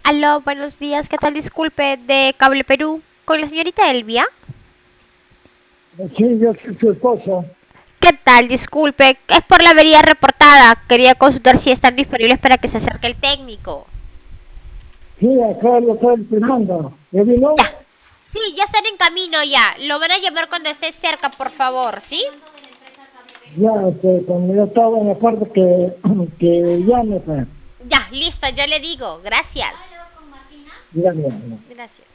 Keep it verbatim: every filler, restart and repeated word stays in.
Aló, buenos días, ¿qué tal? Disculpe, de Cable Perú, con la señorita Elvia. Sí, yo soy su esposa. ¿Qué tal? Disculpe, es por la avería reportada. Quería consultar si están disponibles para que se acerque el técnico. Sí, acá lo está esperando. ¿Ya Ya. vino? Sí, ya están en camino ya. Lo van a llamar cuando esté cerca, por favor, ¿sí? Ya, este, cuando yo estaba en la parte que, que llame, pues. Ya, listo, ya le digo. Gracias. Ya, ya, ya. Gracias.